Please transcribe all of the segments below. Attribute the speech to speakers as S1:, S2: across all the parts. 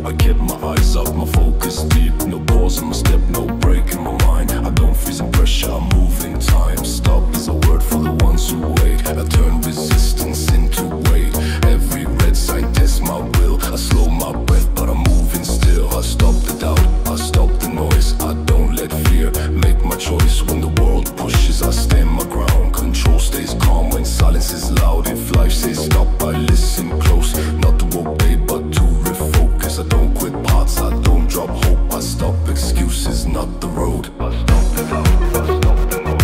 S1: I kept my eyes up, my focus deep. No pause in my step, no break in my mind. I don't freeze in pressure, I move in time. Stop is a word for the ones who wait. I turn resistance into weight. Every red sign tests my will. I slow my breath, but I'm moving still. I stop the doubt, I stop the noise. I don't let fear make my choice. When the world pushes, I stand my ground. Control stays calm when silence is loud. If life says stop, I listen close. Not to obey, but to refocus. I don't quit parts, I don't drop hope. I stop excuses, not the road. I stop the doubt, I stop the noise.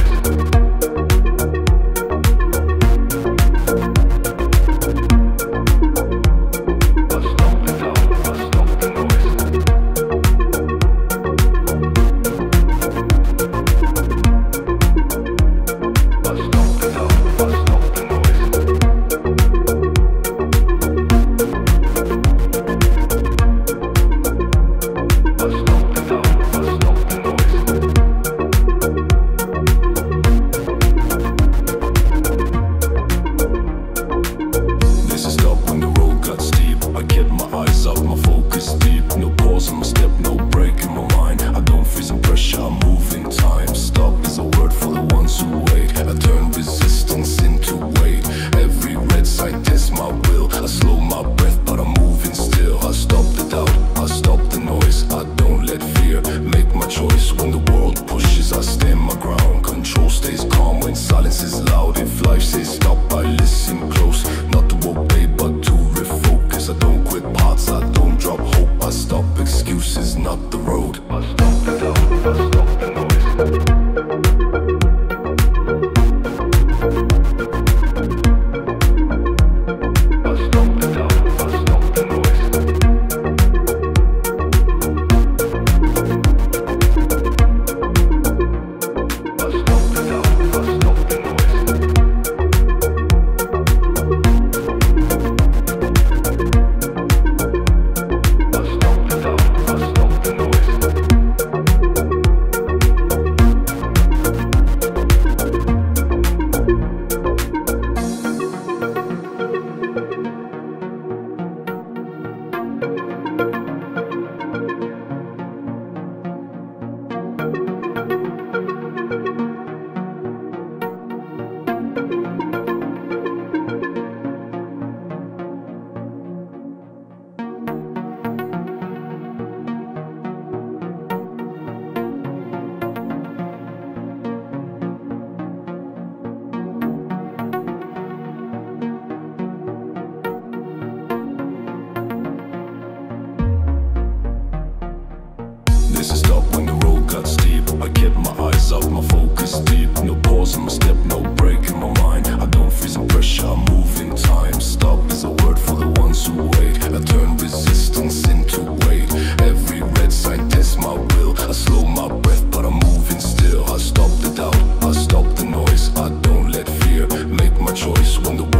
S1: Choice when the